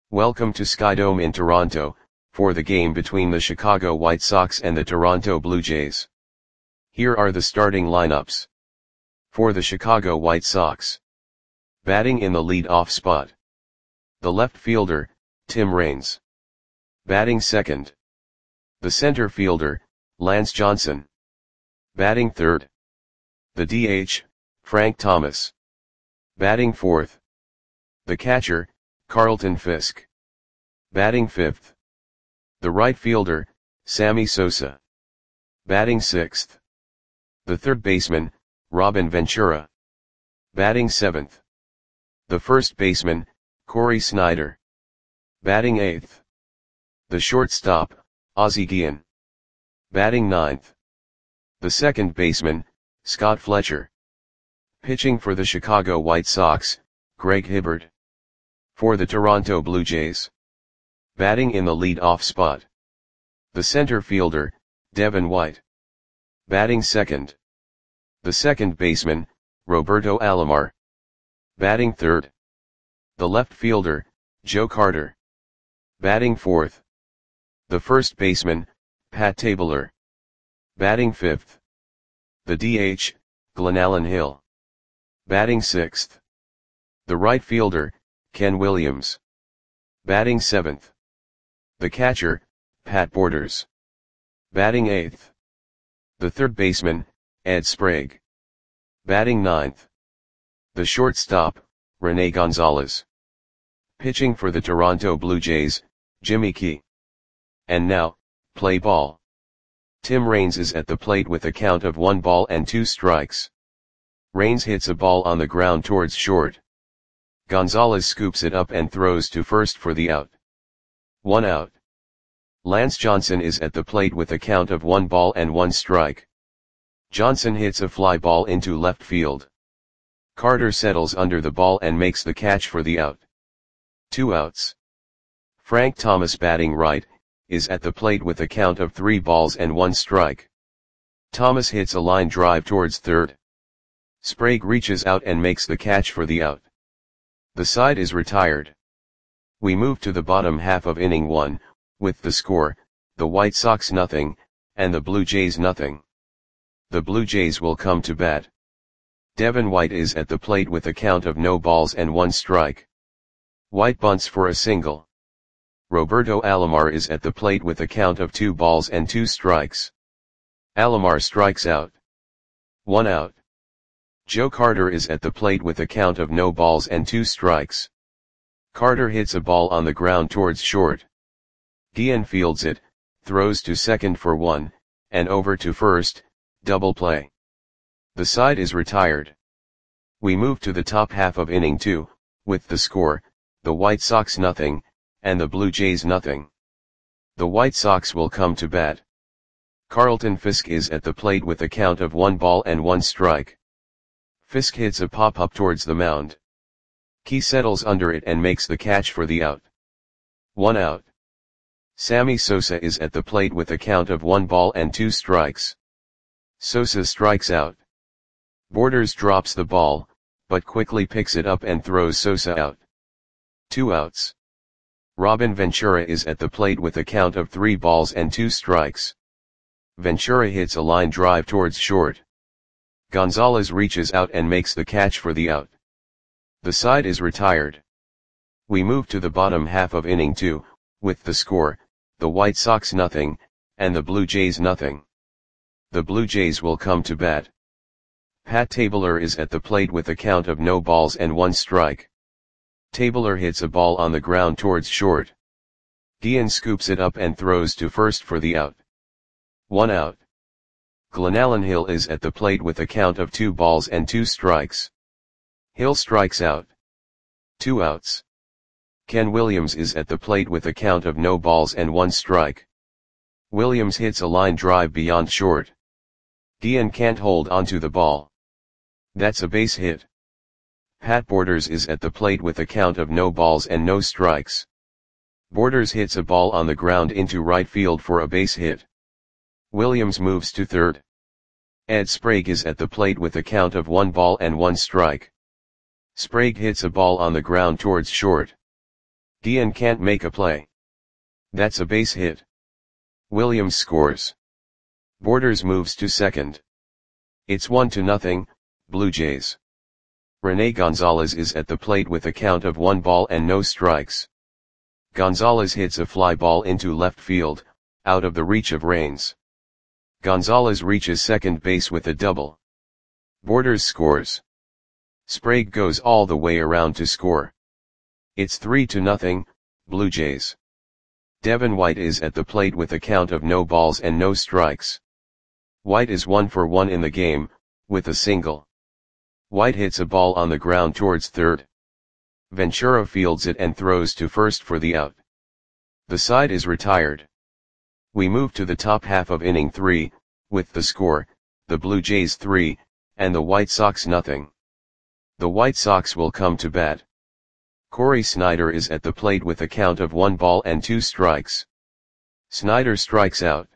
Welcome to Skydome in Toronto, for the game between the Chicago White Sox and the Toronto Blue Jays. Here are the starting lineups. For the Chicago White Sox. Batting in the lead-off spot. The left fielder, Tim Raines. Batting second. The center fielder, Lance Johnson. Batting third. The DH, Frank Thomas. Batting fourth. The catcher, Carlton Fisk. Batting fifth. The right fielder, Sammy Sosa. Batting sixth. The third baseman, Robin Ventura. Batting seventh. The first baseman, Corey Snyder. Batting eighth. The shortstop, Ozzie Guillen. Batting ninth. The second baseman, Scott Fletcher. Pitching for the Chicago White Sox, Greg Hibbert. For the Toronto Blue Jays. Batting in the lead-off spot. The center fielder, Devin White. Batting second. The second baseman, Roberto Alomar. Batting third. The left fielder, Joe Carter. Batting fourth. The first baseman, Pat Tabler. Batting fifth. The DH, Glenallen Hill. Batting sixth. The right fielder, Ken Williams. Batting seventh. The catcher, Pat Borders. Batting eighth. The third baseman, Ed Sprague. Batting ninth. The shortstop, Rene Gonzalez. Pitching for the Toronto Blue Jays, Jimmy Key. And now, play ball. Tim Raines is at the plate with a count of 1 ball and 2 strikes. Raines hits a ball on the ground towards short. Gonzalez scoops it up and throws to first for the out. 1 out. Lance Johnson is at the plate with a count of 1 ball and 1 strike. Johnson hits a fly ball into left field. Carter settles under the ball and makes the catch for the out. 2 outs. Frank Thomas, batting right, is at the plate with a count of 3 balls and 1 strike. Thomas hits a line drive towards third. Sprague reaches out and makes the catch for the out. The side is retired. We move to the bottom half of inning 1, with the score, the White Sox nothing, and the Blue Jays nothing. The Blue Jays will come to bat. Devin White is at the plate with a count of no balls and 1 strike. White bunts for a single. Roberto Alomar is at the plate with a count of 2 balls and 2 strikes. Alomar strikes out. 1 out. Joe Carter is at the plate with a count of no balls and 2 strikes. Carter hits a ball on the ground towards short. Guillen fields it, throws to second for 1, and over to first, double play. The side is retired. We move to the top half of inning 2, with the score, the White Sox nothing, and the Blue Jays nothing. The White Sox will come to bat. Carlton Fisk is at the plate with a count of 1 ball and 1 strike. Fisk hits a pop-up towards the mound. Key settles under it and makes the catch for the out. 1 out. Sammy Sosa is at the plate with a count of 1 ball and 2 strikes. Sosa strikes out. Borders drops the ball, but quickly picks it up and throws Sosa out. 2 outs. Robin Ventura is at the plate with a count of 3 balls and 2 strikes. Ventura hits a line drive towards short. Gonzalez reaches out and makes the catch for the out. The side is retired. We move to the bottom half of inning 2, with the score, the White Sox nothing, and the Blue Jays nothing. The Blue Jays will come to bat. Pat Tabler is at the plate with a count of no balls and 1 strike. Tabler hits a ball on the ground towards short. Guillen scoops it up and throws to first for the out. 1 out. Glenallen Hill is at the plate with a count of 2 balls and 2 strikes. Hill strikes out. 2 outs. Ken Williams is at the plate with a count of no balls and 1 strike. Williams hits a line drive beyond short. Guillen can't hold onto the ball. That's a base hit. Pat Borders is at the plate with a count of no balls and no strikes. Borders hits a ball on the ground into right field for a base hit. Williams moves to third. Ed Sprague is at the plate with a count of 1 ball and 1 strike. Sprague hits a ball on the ground towards short. Guillen can't make a play. That's a base hit. Williams scores. Borders moves to second. It's 1-0, Blue Jays. Rene Gonzalez is at the plate with a count of 1 ball and no strikes. Gonzalez hits a fly ball into left field, out of the reach of Raines. Gonzalez reaches second base with a double. Borders scores. Sprague goes all the way around to score. It's 3-0, Blue Jays. Devin White is at the plate with a count of no balls and no strikes. White is 1 for 1 in the game, with a single. White hits a ball on the ground towards third. Ventura fields it and throws to first for the out. The side is retired. We move to the top half of inning 3, with the score, the Blue Jays 3, and the White Sox 0. The White Sox will come to bat. Corey Snyder is at the plate with a count of 1 ball and 2 strikes. Snyder strikes out.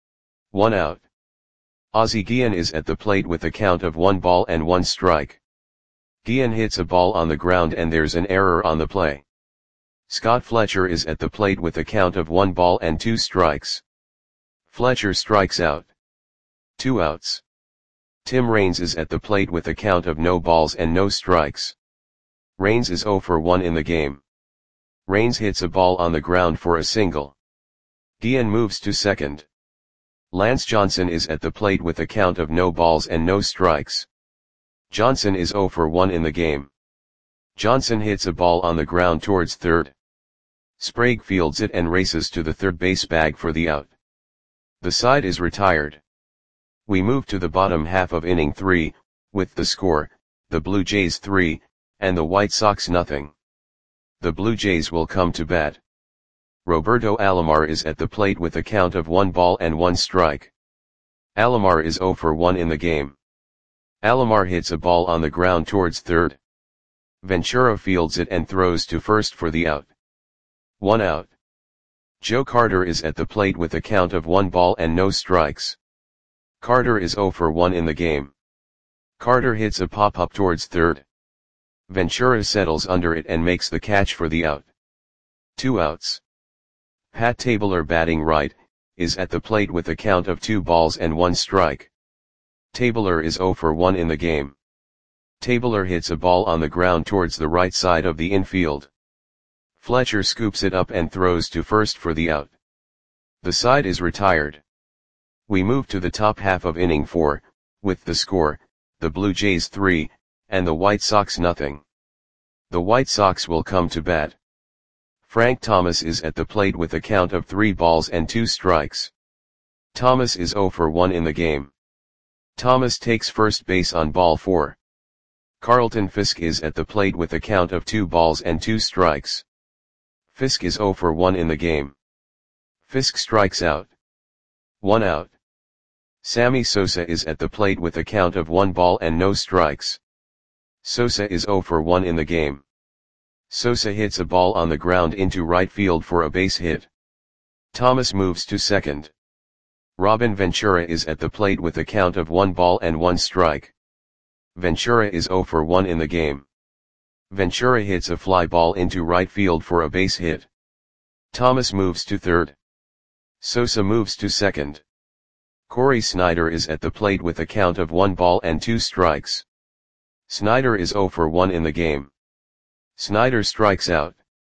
1 out. Ozzie Guillen is at the plate with a count of 1 ball and 1 strike. Guillen hits a ball on the ground and there's an error on the play. Scott Fletcher is at the plate with a count of 1 ball and 2 strikes. Fletcher strikes out. 2 outs. Tim Raines is at the plate with a count of no balls and no strikes. Raines is 0 for 1 in the game. Raines hits a ball on the ground for a single. Guillen moves to second. Lance Johnson is at the plate with a count of no balls and no strikes. Johnson is 0 for 1 in the game. Johnson hits a ball on the ground towards third. Sprague fields it and races to the third base bag for the out. The side is retired. We move to the bottom half of inning 3, with the score, the Blue Jays 3, and the White Sox 0. The Blue Jays will come to bat. Roberto Alomar is at the plate with a count of 1 ball and 1 strike. Alomar is 0 for 1 in the game. Alomar hits a ball on the ground towards third. Ventura fields it and throws to first for the out. 1 out. Joe Carter is at the plate with a count of 1 ball and no strikes. Carter is 0 for 1 in the game. Carter hits a pop-up towards third. Ventura settles under it and makes the catch for the out. 2 outs. Pat Tabler, batting right, is at the plate with a count of 2 balls and 1 strike. Tabler is 0 for 1 in the game. Tabler hits a ball on the ground towards the right side of the infield. Fletcher scoops it up and throws to first for the out. The side is retired. We move to the top half of inning 4, with the score, the Blue Jays 3, and the White Sox 0. The White Sox will come to bat. Frank Thomas is at the plate with a count of 3 balls and 2 strikes. Thomas is 0 for 1 in the game. Thomas takes first base on ball 4. Carlton Fisk is at the plate with a count of 2 balls and 2 strikes. Fisk is 0 for 1 in the game. Fisk strikes out. 1 out. Sammy Sosa is at the plate with a count of 1 ball and no strikes. Sosa is 0 for 1 in the game. Sosa hits a ball on the ground into right field for a base hit. Thomas moves to second. Robin Ventura is at the plate with a count of 1 ball and 1 strike. Ventura is 0 for 1 in the game. Ventura hits a fly ball into right field for a base hit. Thomas moves to third. Sosa moves to second. Corey Snyder is at the plate with a count of 1 ball and 2 strikes. Snyder is 0 for 1 in the game. Snyder strikes out.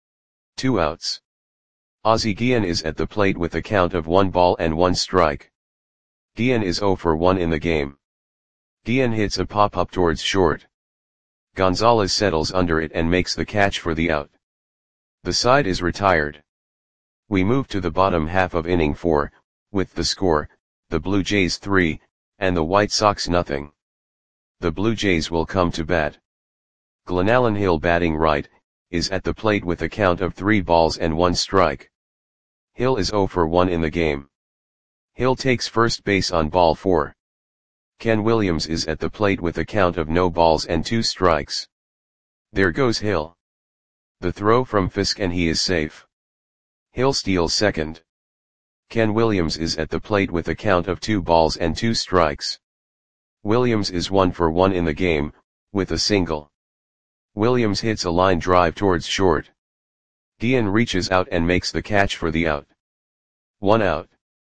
2 outs. Ozzie Guillen is at the plate with a count of 1 ball and 1 strike. Guillen is 0 for 1 in the game. Guillen hits a pop-up towards short. Gonzalez settles under it and makes the catch for the out. The side is retired. We move to the bottom half of inning 4, with the score, the Blue Jays 3, and the White Sox 0. The Blue Jays will come to bat. Glenallen Hill, batting right, is at the plate with a count of 3 balls and 1 strike. Hill is 0 for 1 in the game. Hill takes first base on ball 4. Ken Williams is at the plate with a count of no balls and 2 strikes. There goes Hill. The throw from Fisk and he is safe. Hill steals second. Ken Williams is at the plate with a count of 2 balls and 2 strikes. Williams is 1 for 1 in the game, with a single. Williams hits a line drive towards short. Dian reaches out and makes the catch for the out. 1 out.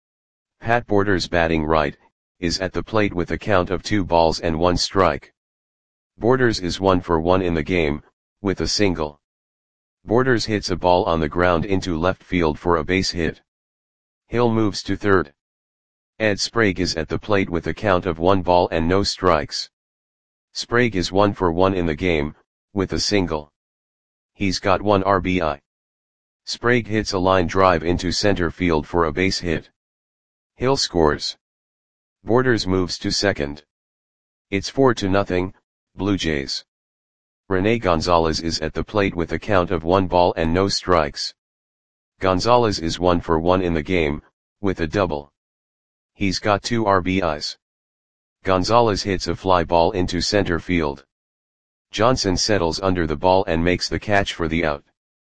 Pat Borders batting right, is at the plate with a count of 2 balls and 1 strike. Borders is 1 for 1 in the game, with a single. Borders hits a ball on the ground into left field for a base hit. Hill moves to third. Ed Sprague is at the plate with a count of 1 ball and no strikes. Sprague is 1 for 1 in the game, with a single. He's got 1 RBI. Sprague hits a line drive into center field for a base hit. Hill scores. Borders moves to second. It's 4-0, Blue Jays. Rene Gonzalez is at the plate with a count of 1 ball and no strikes. Gonzalez is 1 for 1 in the game, with a double. He's got 2 RBIs. Gonzalez hits a fly ball into center field. Johnson settles under the ball and makes the catch for the out.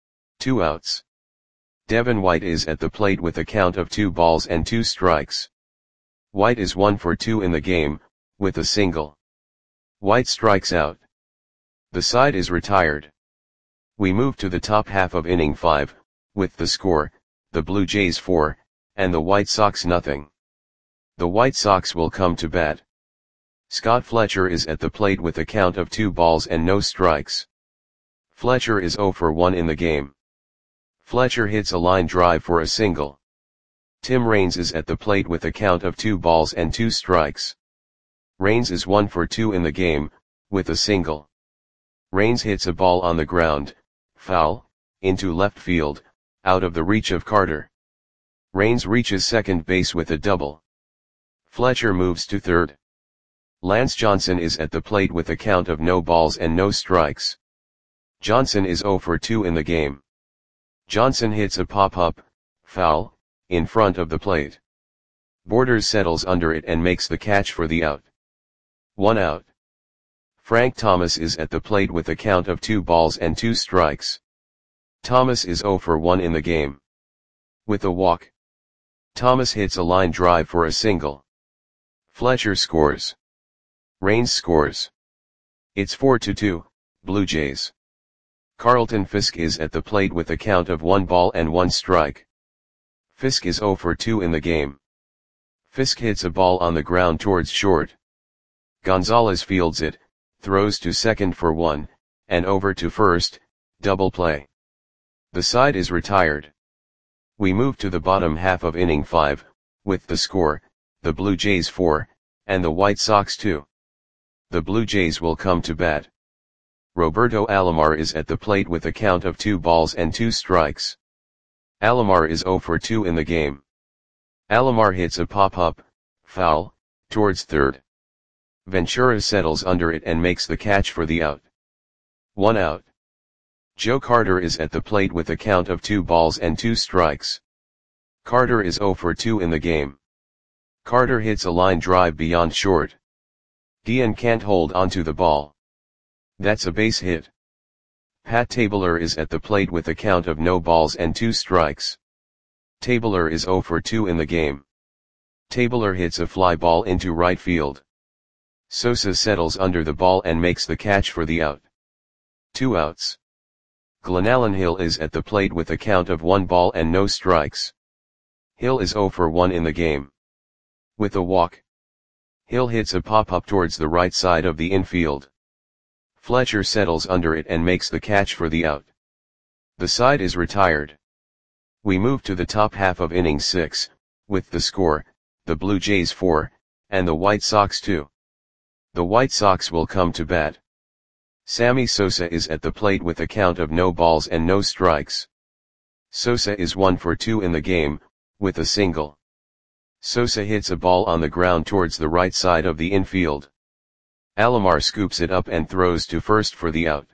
2 outs. Devin White is at the plate with a count of 2 balls and 2 strikes. White is 1 for 2 in the game, with a single. White strikes out. The side is retired. We move to the top half of inning 5, with the score, the Blue Jays 4, and the White Sox nothing. The White Sox will come to bat. Scott Fletcher is at the plate with a count of 2 balls and no strikes. Fletcher is 0 for 1 in the game. Fletcher hits a line drive for a single. Tim Raines is at the plate with a count of 2 balls and 2 strikes. Raines is 1 for 2 in the game, with a single. Raines hits a ball on the ground, foul, into left field, out of the reach of Carter. Raines reaches second base with a double. Fletcher moves to third. Lance Johnson is at the plate with a count of no balls and no strikes. Johnson is 0 for 2 in the game. Johnson hits a pop-up, foul, in front of the plate. Borders settles under it and makes the catch for the out. 1 out. Frank Thomas is at the plate with a count of 2 balls and 2 strikes. Thomas is 0 for 1 in the game. With a walk. Thomas hits a line drive for a single. Fletcher scores. Raines scores. It's 4-2, Blue Jays. Carlton Fisk is at the plate with a count of 1 ball and 1 strike. Fisk is 0 for 2 in the game. Fisk hits a ball on the ground towards short. Gonzalez fields it, throws to second for 1, and over to first, double play. The side is retired. We move to the bottom half of inning 5, with the score, the Blue Jays 4, and the White Sox 2. The Blue Jays will come to bat. Roberto Alomar is at the plate with a count of 2 balls and 2 strikes. Alomar is 0 for 2 in the game. Alomar hits a pop-up, foul, towards third. Ventura settles under it and makes the catch for the out. 1 out. Joe Carter is at the plate with a count of 2 balls and 2 strikes. Carter is 0 for 2 in the game. Carter hits a line drive beyond short. Dian can't hold onto the ball. That's a base hit. Pat Tabler is at the plate with a count of no balls and 2 strikes. Tabler is 0 for 2 in the game. Tabler hits a fly ball into right field. Sosa settles under the ball and makes the catch for the out. 2 outs. Glenallen Hill is at the plate with a count of 1 ball and no strikes. Hill is 0 for 1 in the game. With a walk. Hill hits a pop-up towards the right side of the infield. Fletcher settles under it and makes the catch for the out. The side is retired. We move to the top half of inning 6, with the score, the Blue Jays 4, and the White Sox 2. The White Sox will come to bat. Sammy Sosa is at the plate with a count of no balls and no strikes. Sosa is 1 for 2 in the game, with a single. Sosa hits a ball on the ground towards the right side of the infield. Alomar scoops it up and throws to first for the out.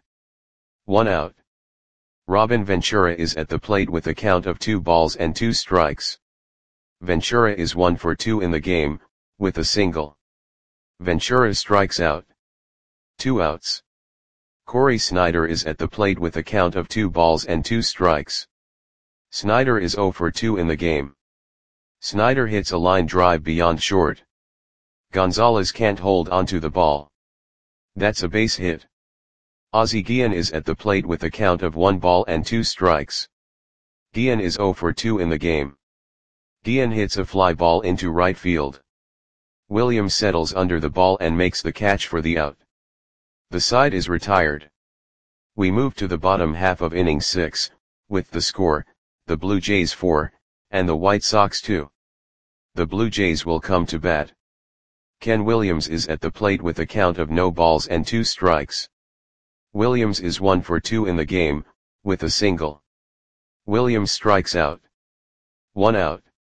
1 out. Robin Ventura is at the plate with a count of 2 balls and 2 strikes. Ventura is 1 for 2 in the game, with a single. Ventura strikes out. 2 outs. Corey Snyder is at the plate with a count of 2 balls and 2 strikes. Snyder is 0 for 2 in the game. Snyder hits a line drive beyond short. Gonzalez can't hold onto the ball. That's a base hit. Ozzie Guillen is at the plate with a count of 1 ball and 2 strikes. Guillen is 0 for 2 in the game. Guillen hits a fly ball into right field. Williams settles under the ball and makes the catch for the out. The side is retired. We move to the bottom half of inning 6, with the score, the Blue Jays 4, and the White Sox 2. The Blue Jays will come to bat. Ken Williams is at the plate with a count of no balls and 2 strikes. Williams is 1 for 2 in the game, with a single. Williams strikes out. 1 out.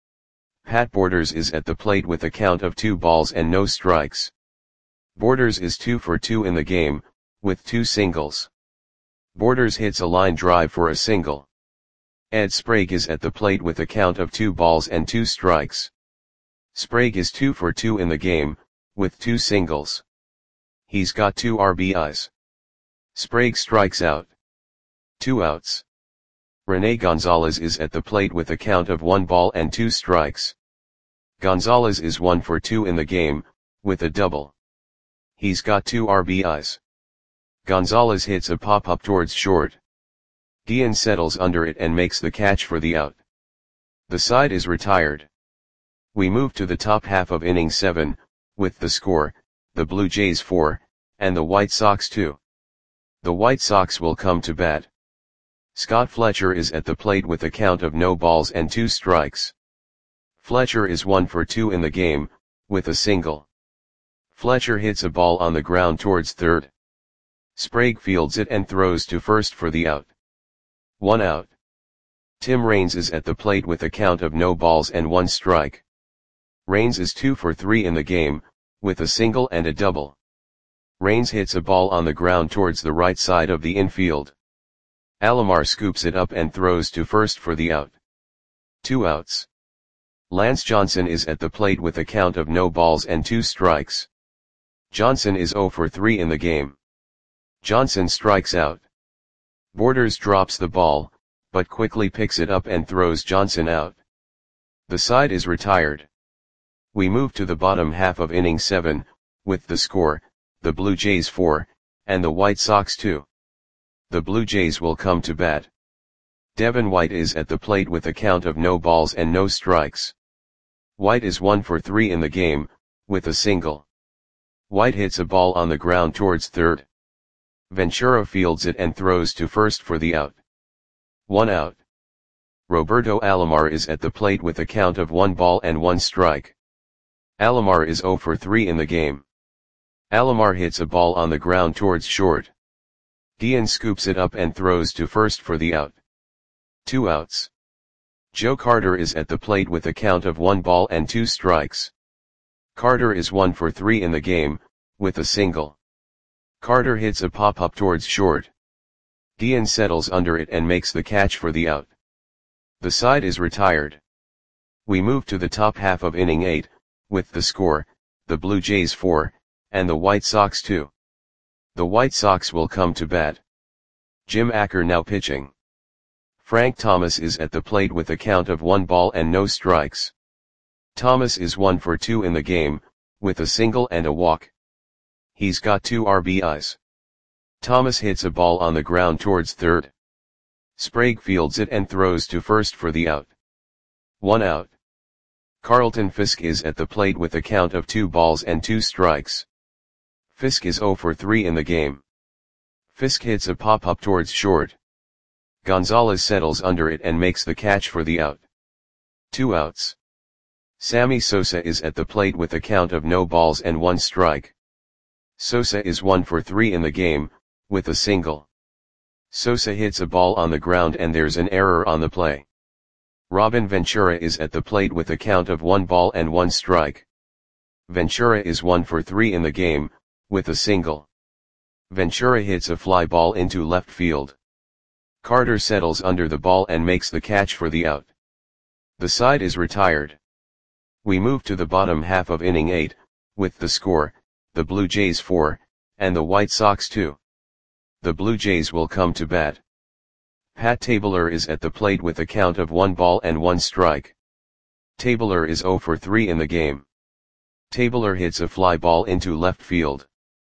Pat Borders is at the plate with a count of 2 balls and no strikes. Borders is 2 for 2 in the game, with 2 singles. Borders hits a line drive for a single. Ed Sprague is at the plate with a count of 2 balls and 2 strikes. Sprague is 2 for 2 in the game, with 2 singles. He's got 2 RBIs. Sprague strikes out. 2 outs. Rene Gonzalez is at the plate with a count of 1 ball and 2 strikes. Gonzalez is 1 for 2 in the game, with a double. He's got 2 RBIs. Gonzalez hits a pop-up towards short. Guillen settles under it and makes the catch for the out. The side is retired. We move to the top half of inning 7, with the score, the Blue Jays 4, and the White Sox 2. The White Sox will come to bat. Scott Fletcher is at the plate with a count of no balls and 2 strikes. Fletcher is 1 for 2 in the game, with a single. Fletcher hits a ball on the ground towards third. Sprague fields it and throws to first for the out. 1 out. Tim Raines is at the plate with a count of no balls and 1 strike. Raines is 2 for 3 in the game, with a single and a double. Raines hits a ball on the ground towards the right side of the infield. Alomar scoops it up and throws to first for the out. 2 outs. Lance Johnson is at the plate with a count of no balls and 2 strikes. Johnson is 0 for 3 in the game. Johnson strikes out. Borders drops the ball, but quickly picks it up and throws Johnson out. The side is retired. We move to the bottom half of inning 7, with the score, the Blue Jays 4, and the White Sox 2. The Blue Jays will come to bat. Devin White is at the plate with a count of no balls and no strikes. White is 1 for 3 in the game, with a single. White hits a ball on the ground towards third. Ventura fields it and throws to first for the out. 1 out. Roberto Alomar is at the plate with a count of 1 ball and 1 strike. Alomar is 0 for 3 in the game. Alomar hits a ball on the ground towards short. Guillen scoops it up and throws to first for the out. 2 outs. Joe Carter is at the plate with a count of 1 ball and 2 strikes. Carter is 1 for 3 in the game, with a single. Carter hits a pop-up towards short. Guillen settles under it and makes the catch for the out. The side is retired. We move to the top half of inning 8, with the score, the Blue Jays 4, and the White Sox 2. The White Sox will come to bat. Jim Acker now pitching. Frank Thomas is at the plate with a count of 1 ball and no strikes. Thomas is 1 for 2 in the game, with a single and a walk. He's got 2 RBIs. Thomas hits a ball on the ground towards third. Sprague fields it and throws to first for the out. 1 out. Carlton Fisk is at the plate with a count of 2 balls and 2 strikes. Fisk is 0 for 3 in the game. Fisk hits a pop-up towards short. Gonzalez settles under it and makes the catch for the out. 2 outs. Sammy Sosa is at the plate with a count of no balls and 1 strike. Sosa is 1 for 3 in the game, with a single. Sosa hits a ball on the ground and there's an error on the play. Robin Ventura is at the plate with a count of 1 ball and 1 strike. Ventura is 1 for 3 in the game, with a single. Ventura hits a fly ball into left field. Carter settles under the ball and makes the catch for the out. The side is retired. We move to the bottom half of inning 8, with the score, the Blue Jays 4, and the White Sox 2. The Blue Jays will come to bat. Pat Tabler is at the plate with a count of 1 ball and 1 strike. Tabler is 0 for 3 in the game. Tabler hits a fly ball into left field.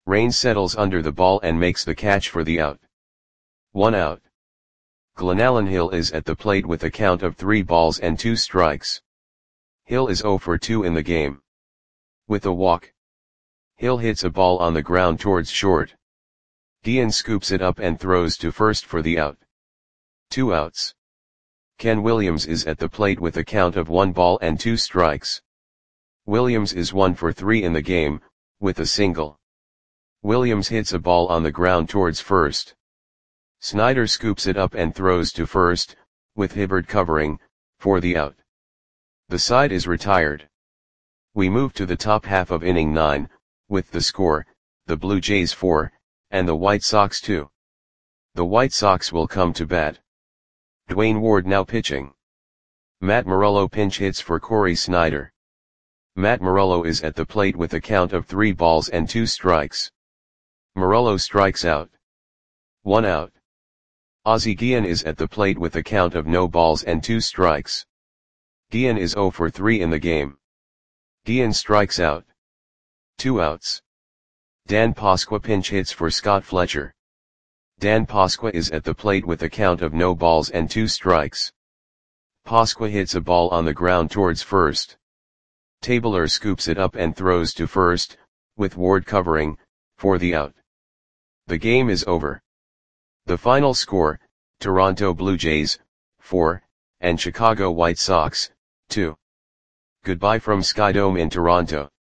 Rain settles under the ball and makes the catch for the out. 1 out. Glenallen Hill is at the plate with a count of 3 balls and 2 strikes. Hill is 0 for 2 in the game. With a walk, Hill hits a ball on the ground towards short. Guillen scoops it up and throws to first for the out. 2 outs. Ken Williams is at the plate with a count of 1 ball and 2 strikes. Williams is 1 for 3 in the game, with a single. Williams hits a ball on the ground towards first. Snyder scoops it up and throws to first, with Hibbert covering, for the out. The side is retired. We move to the top half of inning 9, with the score, the Blue Jays 4, and the White Sox 2. The White Sox will come to bat. Dwayne Ward now pitching. Matt Morello pinch hits for Corey Snyder. Matt Morello is at the plate with a count of 3 balls and 2 strikes. Morello strikes out. 1 out. Ozzie Guillen is at the plate with a count of no balls and 2 strikes. Guillen is 0 for 3 in the game. Guillen strikes out. 2 outs. Dan Pasqua pinch hits for Scott Fletcher. Dan Pasqua is at the plate with a count of no balls and 2 strikes. Pasqua hits a ball on the ground towards first. Tabler scoops it up and throws to first, with Ward covering, for the out. The game is over. The final score, Toronto Blue Jays, 4, and Chicago White Sox, 2. Goodbye from Skydome in Toronto.